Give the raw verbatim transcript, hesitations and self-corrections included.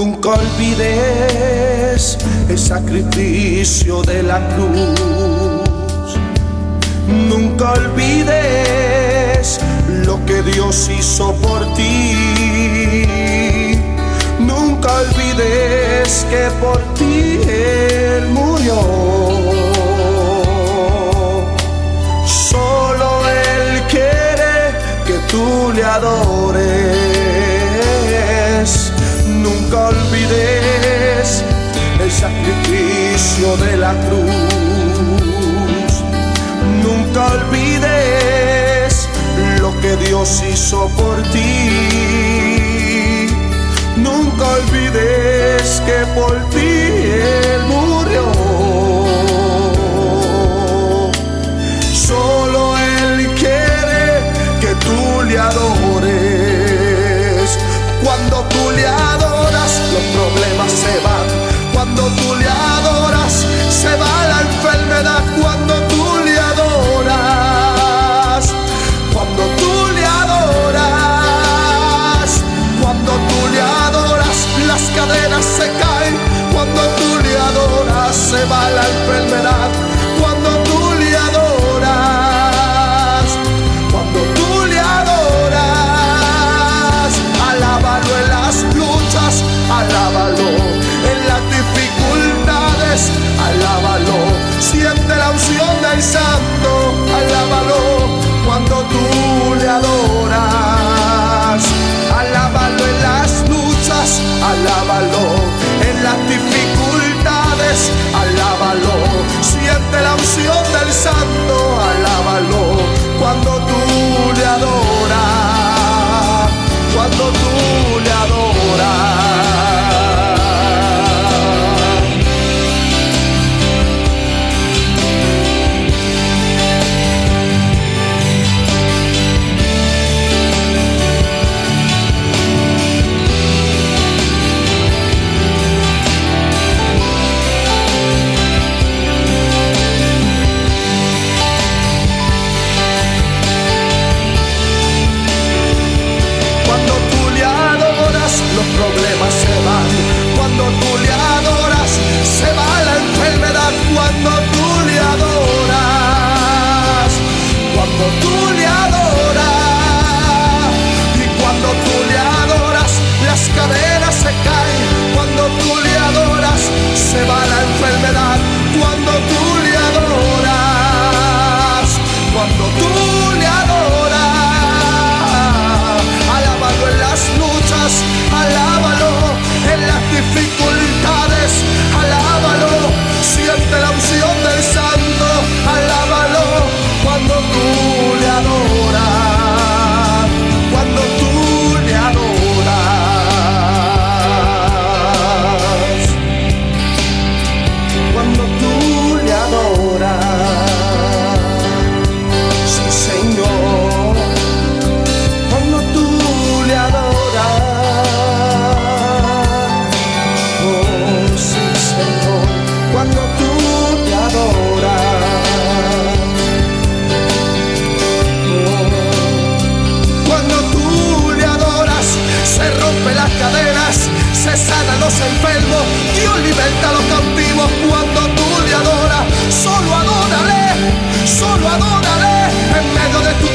Nunca olvides el sacrificio de la cruz. Nunca olvides lo que Dios hizo por ti. Nunca olvides que por ti Él murió. Solo Él quiere que tú le adores. Nunca olvides el sacrificio de la cruz. Nunca olvides lo que Dios hizo por ti. Nunca olvides que por ti Él murió. Solo Él quiere que tú le adores. Cuando tú le adoras, los problemas se van. Cuando tú le adoras, se va la enfermedad. Cuando tú le adoras, cuando tú le adoras, cuando tú le adoras, las cadenas se caen. Cuando tú le adoras, se va la enfermedad. Cuando tú le adoras, cuando tú le adoras, alábalo en las luchas, alábalo en las dificultades, alábalo, siente la unción del Santo, alábalo cuando tú le adoras, alábalo en las luchas, alábalo en las dificultades, alábalo, siente la unción del Santo, alábalo cuando tú le adoras, cuando tú le adoras. Los problemas se van. Cuando tú le adoras, se va la enfermedad. Cuando tú le adoras, cuando tú le adoras, y cuando tú le adoras, las cadenas se caen. Cuando tú le adoras, se va la enfermedad. Cuando tú le adoras, cuando tú le adoras, alábalo en las luchas, alábalo en las dificultades, alábalo, siente la unción del Santo, alábalo cuando tú le adoras, cuando tú le adoras, cuando tú le adoras, sí Señor, cuando tú le adoras. Cuando tú te adoras, oh. Cuando tú le adoras, se rompen las cadenas, se sanan los enfermos, Dios liberta a los cautivos. Cuando tú le adoras, solo adórale, solo adórale en medio de tu